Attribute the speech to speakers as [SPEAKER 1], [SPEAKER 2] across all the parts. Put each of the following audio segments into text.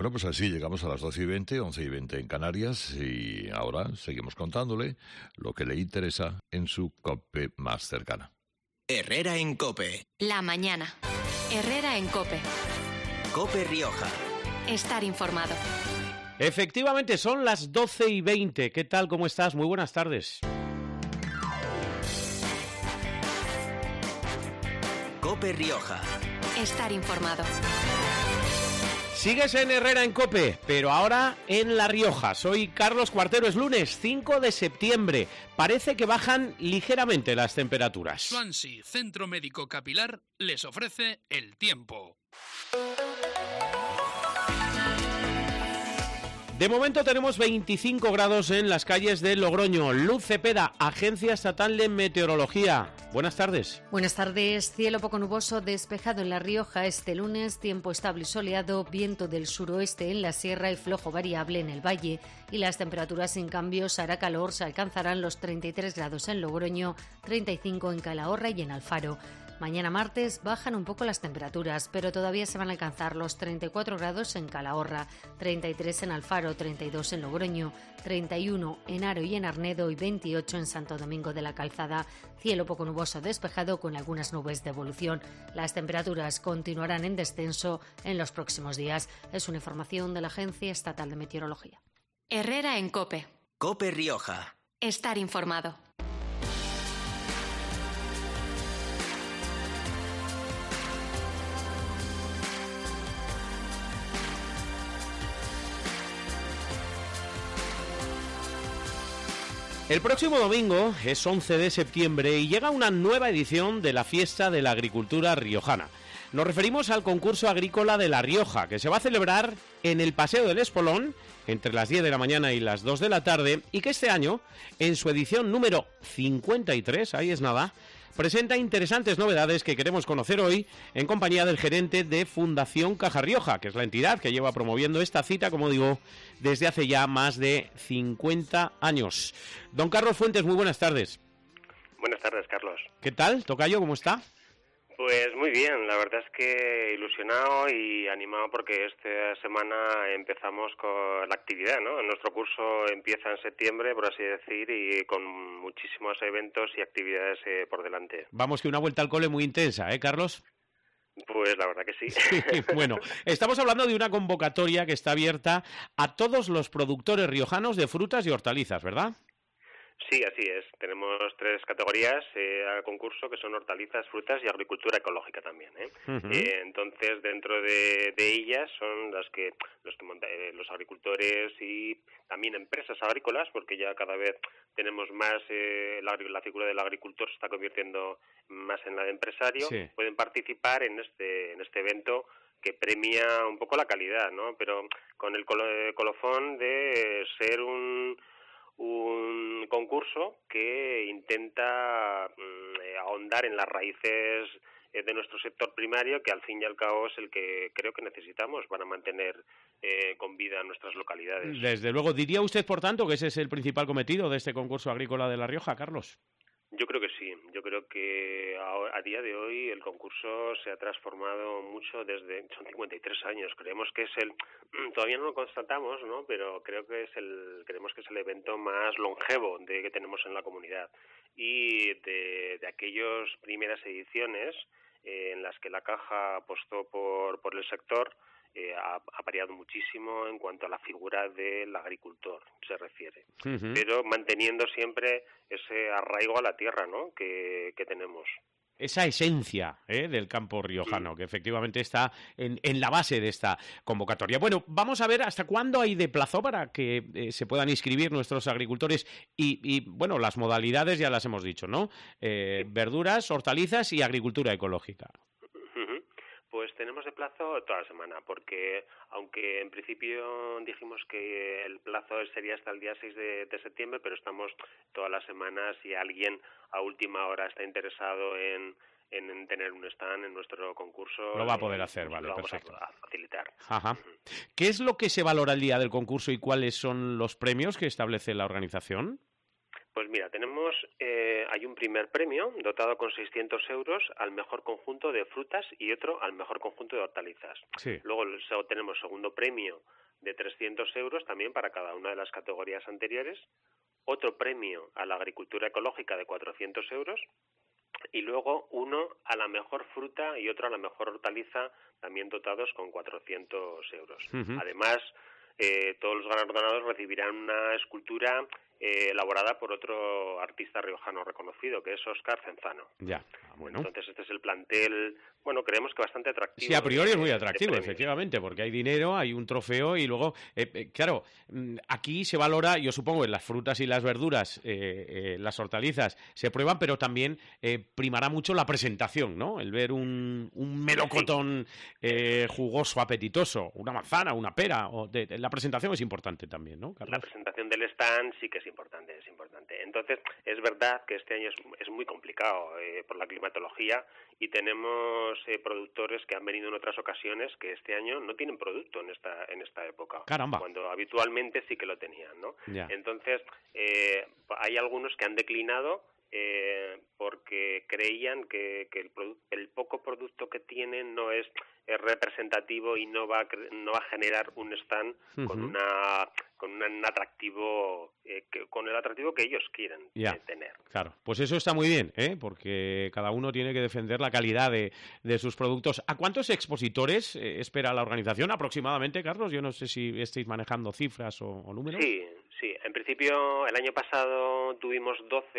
[SPEAKER 1] Bueno, pues así llegamos a las 12:20, 11:20 en Canarias, y ahora seguimos contándole lo que le interesa en su COPE más cercana.
[SPEAKER 2] Herrera en COPE.
[SPEAKER 3] La mañana. Herrera en COPE.
[SPEAKER 2] COPE Rioja.
[SPEAKER 3] Estar informado.
[SPEAKER 4] Efectivamente, son las 12:20. ¿Qué tal? ¿Cómo estás? Muy buenas tardes.
[SPEAKER 2] COPE Rioja.
[SPEAKER 3] Estar informado.
[SPEAKER 4] Sigues en Herrera en COPE, pero ahora en La Rioja. Soy Carlos Cuartero, es lunes 5 de septiembre. Parece que bajan ligeramente las temperaturas.
[SPEAKER 5] Swansea Centro Médico Capilar les ofrece el tiempo.
[SPEAKER 4] De momento tenemos 25 grados en las calles de Logroño. Luz Cepeda, Agencia Estatal de Meteorología. Buenas tardes.
[SPEAKER 6] Buenas tardes. Cielo poco nuboso, despejado en La Rioja este lunes, tiempo estable y soleado, viento del suroeste en la sierra y flojo variable en el valle. Y las temperaturas sin cambios, hará calor, se alcanzarán los 33 grados en Logroño, 35 en Calahorra y en Alfaro. Mañana martes bajan un poco las temperaturas, pero todavía se van a alcanzar los 34 grados en Calahorra, 33 en Alfaro, 32 en Logroño, 31 en Haro y en Arnedo y 28 en Santo Domingo de la Calzada. Cielo poco nuboso despejado con algunas nubes de evolución. Las temperaturas continuarán en descenso en los próximos días. Es una información de la Agencia Estatal de Meteorología.
[SPEAKER 3] Herrera en COPE.
[SPEAKER 2] COPE Rioja.
[SPEAKER 3] Estar informado.
[SPEAKER 4] El próximo domingo es 11 de septiembre y llega una nueva edición de la Fiesta de la Agricultura Riojana. Nos referimos al concurso agrícola de La Rioja, que se va a celebrar en el Paseo del Espolón entre las 10 de la mañana y las 2 de la tarde, y que este año, en su edición número 53, ahí es nada, presenta interesantes novedades que queremos conocer hoy en compañía del gerente de Fundación Caja Rioja, que es la entidad que lleva promoviendo esta cita, como digo, desde hace ya más de 50 años. Don Carlos Fuentes, muy buenas tardes.
[SPEAKER 7] Buenas tardes, Carlos.
[SPEAKER 4] ¿Qué tal? Tocayo, ¿cómo está?
[SPEAKER 7] Pues muy bien, la verdad es que ilusionado y animado porque esta semana empezamos con la actividad, ¿no? Nuestro curso empieza en septiembre, por así decir, y con muchísimos eventos y actividades por delante.
[SPEAKER 4] Vamos, que una vuelta al cole muy intensa, ¿eh, Carlos?
[SPEAKER 7] Pues la verdad que sí.
[SPEAKER 4] Sí, bueno, estamos hablando de una convocatoria que está abierta a todos los productores riojanos de frutas y hortalizas, ¿verdad?
[SPEAKER 7] Sí, así es. Tenemos 3 categorías al concurso, que son hortalizas, frutas y agricultura ecológica también. Entonces, dentro de ellas son los agricultores y también empresas agrícolas, porque ya cada vez tenemos más, la figura del agricultor se está convirtiendo más en la de empresario. Sí. Pueden participar en este evento que premia un poco la calidad, ¿no? Pero con el colofón de ser un concurso que intenta ahondar en las raíces de nuestro sector primario, que al fin y al cabo es el que creo que necesitamos para mantener con vida nuestras localidades.
[SPEAKER 4] Desde luego. ¿Diría usted, por tanto, que ese es el principal cometido de este concurso agrícola de La Rioja, Carlos?
[SPEAKER 7] Yo creo que sí. Yo creo que a día de hoy el concurso se ha transformado mucho son 53 años. Creemos que es todavía no lo constatamos, ¿no? Pero creemos que es el evento más longevo que tenemos en la comunidad. Y de aquellas primeras ediciones en las que la Caja apostó por el sector, ha variado muchísimo en cuanto a la figura del agricultor se refiere, pero manteniendo siempre ese arraigo a la tierra, ¿no? que tenemos.
[SPEAKER 4] Esa esencia del campo riojano, que efectivamente está en la base de esta convocatoria. Bueno, vamos a ver hasta cuándo hay de plazo para que se puedan inscribir nuestros agricultores y bueno, las modalidades ya las hemos dicho, ¿no? Verduras, hortalizas y agricultura ecológica.
[SPEAKER 7] Pues tenemos de plazo toda la semana, porque aunque en principio dijimos que el plazo sería hasta el día 6 de septiembre, pero estamos todas las semanas. Si alguien a última hora está interesado en tener un stand en nuestro concurso,
[SPEAKER 4] lo va a poder hacer, vale,
[SPEAKER 7] lo vamos
[SPEAKER 4] perfecto.
[SPEAKER 7] a facilitar.
[SPEAKER 4] Ajá. ¿Qué es lo que se valora el día del concurso y cuáles son los premios que establece la organización?
[SPEAKER 7] Pues mira, hay un primer premio dotado con 600 euros al mejor conjunto de frutas y otro al mejor conjunto de hortalizas.
[SPEAKER 4] Sí.
[SPEAKER 7] Luego tenemos segundo premio de 300 euros también para cada una de las categorías anteriores, otro premio a la agricultura ecológica de 400 euros y luego uno a la mejor fruta y otro a la mejor hortaliza, también dotados con 400 euros.
[SPEAKER 4] Uh-huh.
[SPEAKER 7] Además, todos los ganadores recibirán una escultura elaborada por otro artista riojano reconocido, que es Óscar Cenzano.
[SPEAKER 4] Ya, bueno.
[SPEAKER 7] Entonces este es el plantel, bueno, creemos que bastante atractivo.
[SPEAKER 4] Sí, a priori es muy atractivo, efectivamente, porque hay dinero, hay un trofeo y luego, claro, aquí se valora, yo supongo, en las frutas y las verduras, las hortalizas se prueban, pero también primará mucho la presentación, ¿no? El ver un melocotón jugoso, apetitoso, una manzana, una pera, la presentación es importante también, ¿no, Carlos?
[SPEAKER 7] La presentación del stand sí que es importante, es importante. Entonces, es verdad que este año es muy complicado por la climatología y tenemos productores que han venido en otras ocasiones que este año no tienen producto en esta época.
[SPEAKER 4] Caramba.
[SPEAKER 7] Cuando habitualmente sí que lo tenían, ¿no?
[SPEAKER 4] Ya.
[SPEAKER 7] Entonces, hay algunos que han declinado porque creían que el poco producto que tienen no es representativo y no va a generar un stand con un atractivo con el atractivo que ellos quieren tener.
[SPEAKER 4] Claro, pues eso está muy bien, porque cada uno tiene que defender la calidad de sus productos. ¿A cuántos expositores espera la organización aproximadamente, Carlos? Yo no sé si estáis manejando cifras o números.
[SPEAKER 7] Sí. En principio, el año pasado tuvimos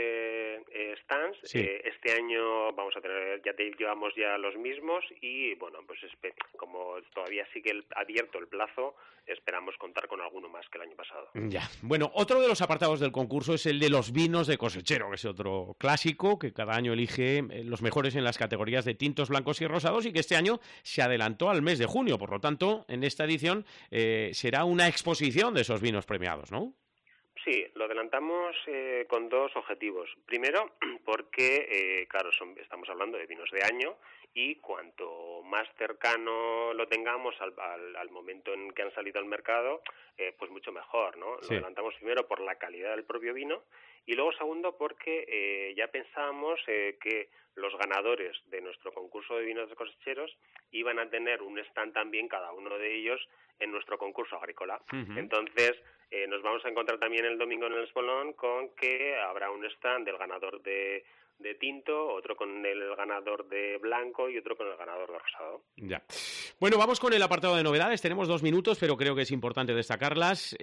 [SPEAKER 7] 12 stands.
[SPEAKER 4] Sí.
[SPEAKER 7] Este año vamos a tener, llevamos ya los mismos y, bueno, pues como todavía sigue abierto el plazo, esperamos contar con alguno más que el año pasado.
[SPEAKER 4] Ya. Bueno, otro de los apartados del concurso es el de los vinos de cosechero, que es otro clásico que cada año elige los mejores en las categorías de tintos, blancos y rosados y que este año se adelantó al mes de junio. Por lo tanto, en esta edición será una exposición de esos vinos premiados, ¿no?
[SPEAKER 7] Sí, lo adelantamos con dos objetivos. Primero, porque, claro, estamos hablando de vinos de año y cuanto más cercano lo tengamos al momento en que han salido al mercado, pues mucho mejor, ¿no?
[SPEAKER 4] Sí.
[SPEAKER 7] Lo adelantamos primero por la calidad del propio vino y luego segundo porque ya pensábamos que los ganadores de nuestro concurso de vinos de cosecheros iban a tener un stand también cada uno de ellos en nuestro concurso agrícola.
[SPEAKER 4] Uh-huh.
[SPEAKER 7] Entonces, nos vamos a encontrar también el domingo en el Espolón con que habrá un stand del ganador de tinto, otro con el ganador de blanco y otro con el ganador de rosado.
[SPEAKER 4] Ya. Bueno, vamos con el apartado de novedades. Tenemos 2 minutos, pero creo que es importante destacarlas.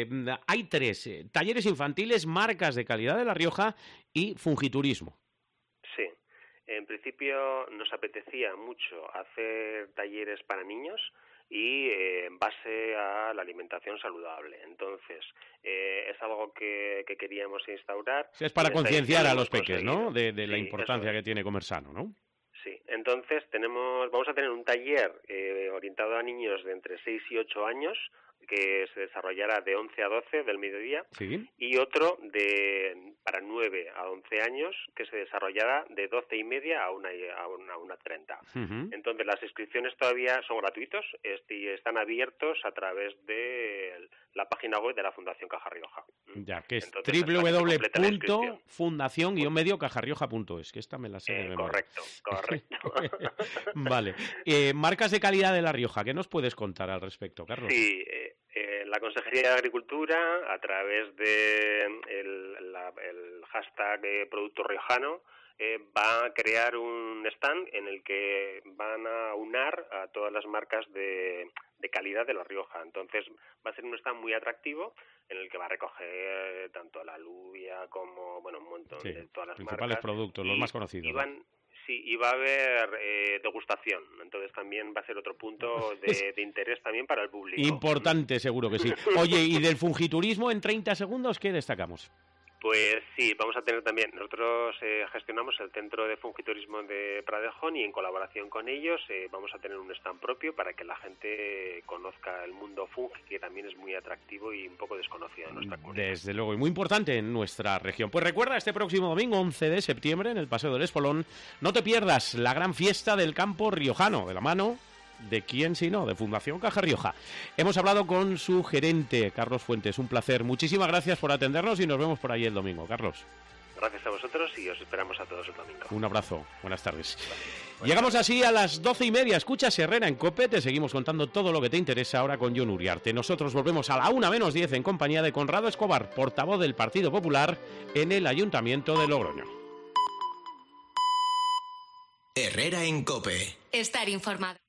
[SPEAKER 4] Hay 3. Talleres infantiles, marcas de calidad de La Rioja y fungiturismo.
[SPEAKER 7] Sí. En principio nos apetecía mucho hacer talleres para niños y en base a la alimentación saludable. Entonces, es algo que queríamos instaurar.
[SPEAKER 4] Es para concienciar a los peques, ¿no? De la importancia que tiene comer sano, ¿no?
[SPEAKER 7] Sí, entonces vamos a tener un taller orientado a niños de entre 6 y 8 años que se desarrollará de 11 a 12 del mediodía.
[SPEAKER 4] Sí.
[SPEAKER 7] Y otro para 9 a 11 años que se desarrollará de 12 y media a 1:30.
[SPEAKER 4] Uh-huh.
[SPEAKER 7] Entonces las inscripciones todavía son gratuitos y están abiertos a través de la página web de la Fundación Caja Rioja.
[SPEAKER 4] Ya, que es www.fundacion-mediocajarrioja.es, que esta me la sé de memoria.
[SPEAKER 7] Correcto.
[SPEAKER 4] Vale. Marcas de calidad de La Rioja, ¿qué nos puedes contar al respecto, Carlos?
[SPEAKER 7] Sí, la Consejería de Agricultura, a través de el hashtag Producto Riojano, va a crear un stand en el que van a unar a todas las marcas de calidad de La Rioja. Entonces va a ser un stand muy atractivo en el que va a recoger tanto la alubia como un montón de todas las
[SPEAKER 4] principales
[SPEAKER 7] marcas.
[SPEAKER 4] Productos, los más conocidos.
[SPEAKER 7] Sí, y va a haber degustación, entonces también va a ser otro punto de interés también para el público.
[SPEAKER 4] Importante, seguro que sí. Oye, ¿y del fungiturismo en 30 segundos qué destacamos?
[SPEAKER 7] Pues sí, vamos a tener también, nosotros gestionamos el Centro de Fungiturismo de Pradejón y en colaboración con ellos vamos a tener un stand propio para que la gente conozca el mundo fungi, que también es muy atractivo y un poco desconocido en nuestra comunidad.
[SPEAKER 4] Desde luego, y muy importante en nuestra región. Pues recuerda, este próximo domingo, 11 de septiembre, en el Paseo del Espolón, no te pierdas la gran fiesta del campo riojano, de la mano ¿De quién si no? De Fundación Caja Rioja. Hemos hablado con su gerente, Carlos Fuentes. Un placer. Muchísimas gracias por atendernos y nos vemos por ahí el domingo. Carlos.
[SPEAKER 7] Gracias a vosotros y os esperamos a todos el domingo.
[SPEAKER 4] Un abrazo. Buenas tardes. Llegamos así a las 12:30. Escuchas Herrera en COPE. Te seguimos contando todo lo que te interesa ahora con Jon Uriarte. Nosotros volvemos a la 1:10 en compañía de Conrado Escobar, portavoz del Partido Popular en el Ayuntamiento de Logroño.
[SPEAKER 2] Herrera en COPE.
[SPEAKER 3] Estar informado.